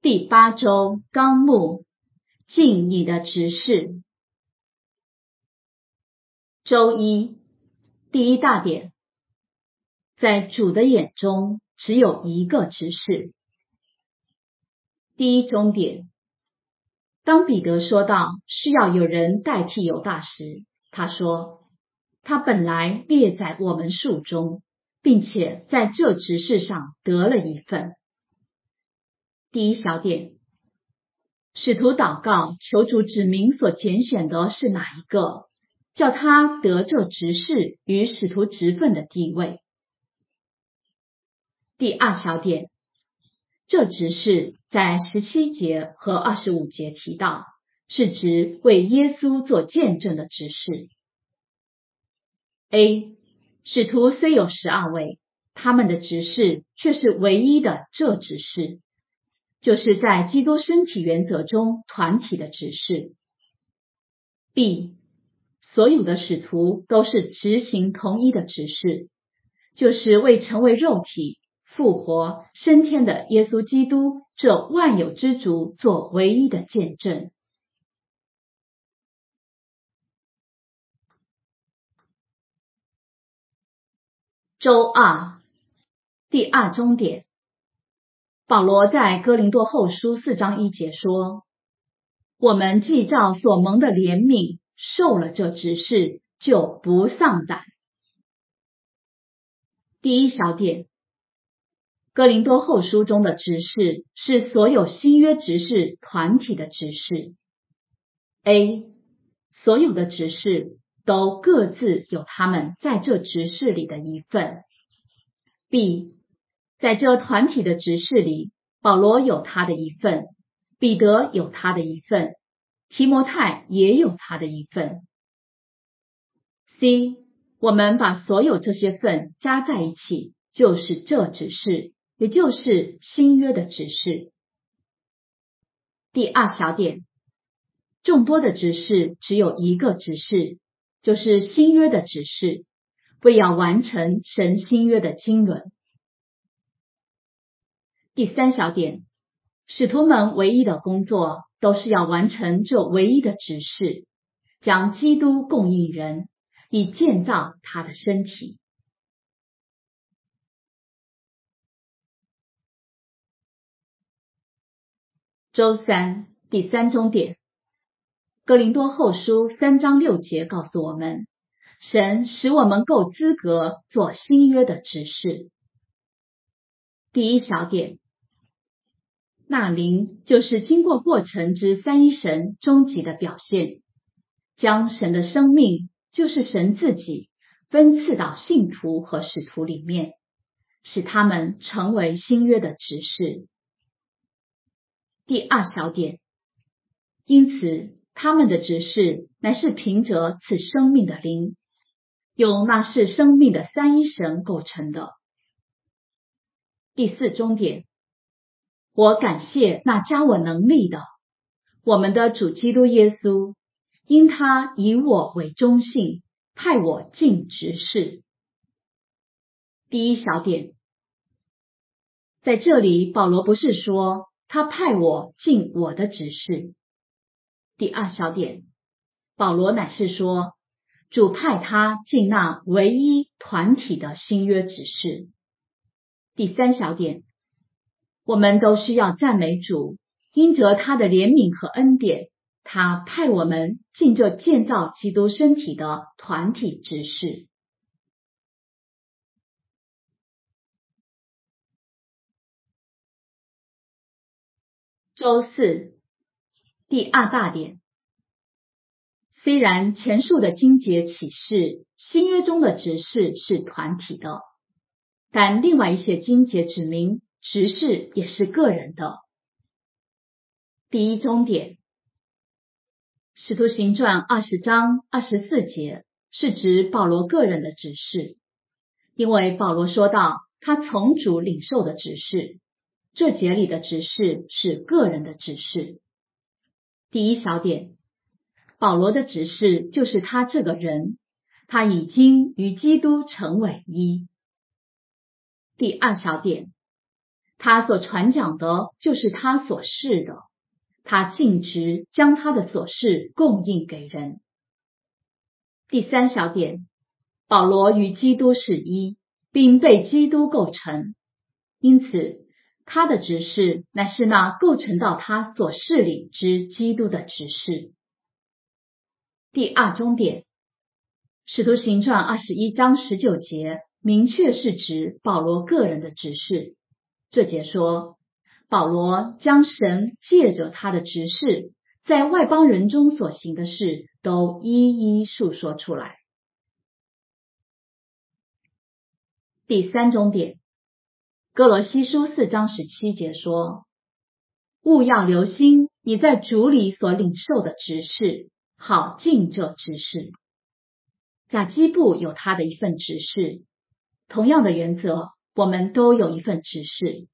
第8周纲目，尽你的职事。周一，第一大点，在主的眼中只有一个职事。第一中点，当彼得说到是要有人代替犹大时，他说，他本来列在我们数中，并且在这职事上得了一份。第一小点，使徒祷告求主指明所拣选的是哪一个，叫他得这职事与使徒职分的地位。第二小点，这职事在17节和25节提到，是指为耶稣做见证的职事。A. 使徒虽有12位，他们的职事却是唯一的这职事，就是在基督身体原则中团体的职事。B. 所有的使徒都是执行同一的职事，就是为成为肉体、复活、升天的耶稣基督这万有之主做唯一的见证。周二，第二中点，保罗在哥林多后书4章1节说，我们既照所蒙的怜悯受了这职事，就不丧胆。第一小点，哥林多后书中的职事是所有新约职事团体的职事。A. 所有的职事都各自有他们在这职事里的一份。B. 在这团体的职事里，保罗有他的一份，彼得有他的一份，提摩太也有他的一份。C. 我们把所有这些份加在一起，就是这职事，也就是新约的职事。第二小点，众多的职事只有一个职事，就是新约的职事，为要完成神新约的经纶。第三小点，使徒们唯一的工作都是要完成这唯一的职事，将基督供应人，以建造他的身体。周三，第三中点，哥林多后书3章6节告诉我们，神使我们够资格做新约的职事。第一小点，那灵就是经过过程之三一神终极的表现，将神的生命，就是神自己，分赐到信徒和使徒里面，使他们成为新约的职事。第二小点，因此他们的职事乃是凭着赐生命的灵，由那是生命的三一神构成的。第四中点，我感谢那加我能力的，我们的主基督耶稣，因他以我为中信，派我尽职事。第一小点，在这里保罗不是说他派我尽我的职事。第二小点，保罗乃是说主派他尽那唯一团体的新约指示。第三小点，我们都需要赞美主，因着他的怜悯和恩典，他派我们尽这建造基督身体的团体职事。周四，第二大点，虽然前述的经节启示新约中的职事是团体的，但另外一些经节指明职事也是个人的。第一中点，使徒行传20章24节是指保罗个人的职事，因为保罗说到他从主领受的职事，这节里的职事是个人的职事。第一小点，保罗的职事就是他这个人，他已经与基督成为一。第二小点， 他所传讲的就是他所示的，他尽职将他的所示供应给人。第三小点，保罗与基督是一，并被基督构成，因此他的执事乃是那构成到他所示里之基督的执事。第二中点，使徒行传21章19节明确是指保罗个人的执事。这节说，保罗将神借着他的执事在外邦人中所行的事都一一述说出来。第三中点，哥罗西书4章17节说，务要留心你在主里所领受的职事，好尽这职事。亚基布有他的一份职事，同样的原则，我们都有一份职事。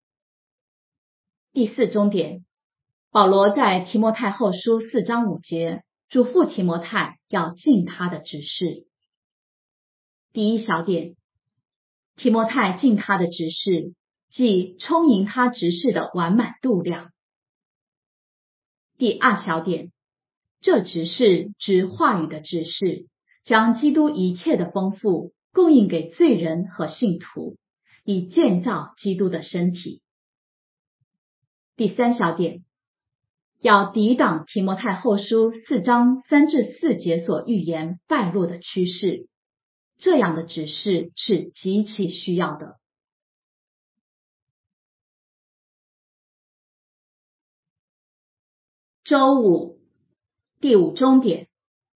第四中点，保罗在提摩太后书4章5节嘱咐提摩太要尽他的职事。第一小点，提摩太尽他的职事，即充盈他职事的完满度量。第二小点，这职事指话语的职事，将基督一切的丰富供应给罪人和信徒，以建造基督的身体。第三小点，要抵挡提摩太后书4章3至4节所预言败落的趋势，这样的指示是极其需要的。周五，第五中点，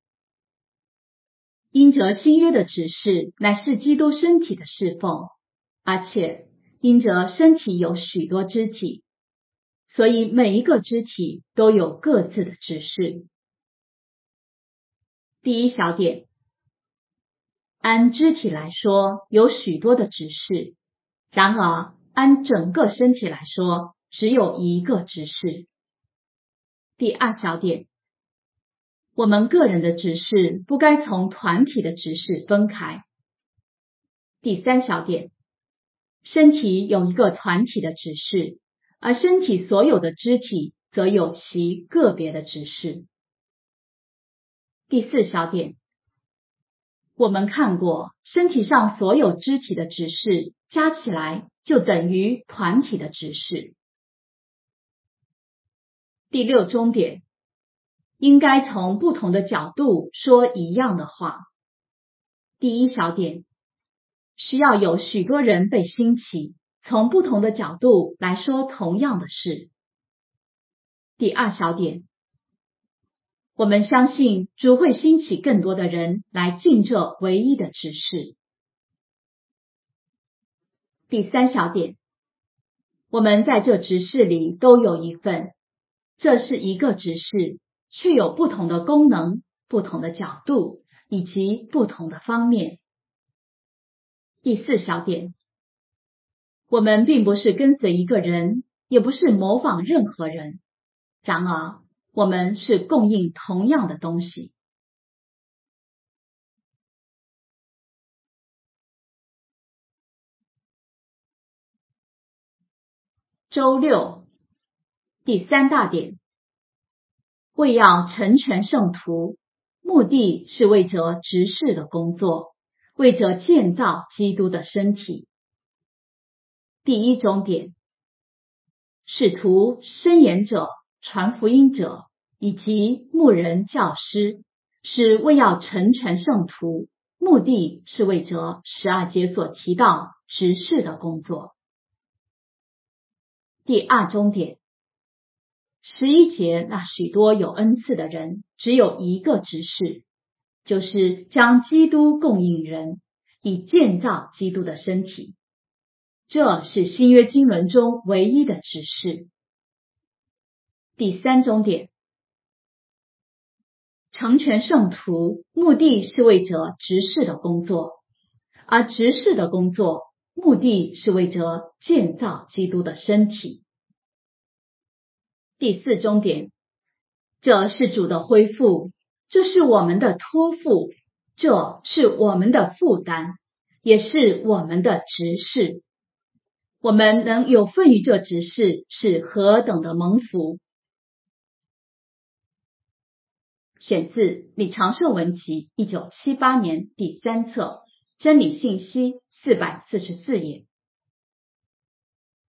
因着新约的指示乃是基督身体的侍奉，而且因着身体有许多肢体，所以每一个肢体都有各自的指示。第一小点，按肢体来说有许多的指示，然而按整个身体来说只有一个指示。第二小点，我们个人的指示不该从团体的指示分开。第三小点，身体有一个团体的指示，而身体所有的肢体则有其个别的指示。第四小点，我们看过身体上所有肢体的指示加起来就等于团体的指示。第六中点，应该从不同的角度说一样的话。第一小点，需要有许多人被兴起，从不同的角度来说同样的事。第二小点，我们相信主会兴起更多的人来尽这唯一的指示。第三小点，我们在这指示里都有一份，这是一个指示，却有不同的功能、不同的角度以及不同的方面。第四小点，我们并不是跟随一个人，也不是模仿任何人，然而我们是供应同样的东西。周六，第三大点，为要成全圣徒，目的是为着执事的工作，为着建造基督的身体。第一中点，使徒、申言者、传福音者以及牧人、教师，是为要成全圣徒，目的是为着12节所提到执事的工作。第二中点，11节那许多有恩赐的人，只有一个执事，就是将基督供应人，以建造基督的身体。这是新约经纶中唯一的指示。第三中点，成全圣徒，目的是为着执事的工作，而执事的工作，目的是为着建造基督的身体。第四中点，这是主的恢复，这是我们的托付，这是我们的负担，也是我们的执事。 我们能有份于这职事，是何等的蒙福！选自《李长寿文集》1978年第3册，真理信息444页。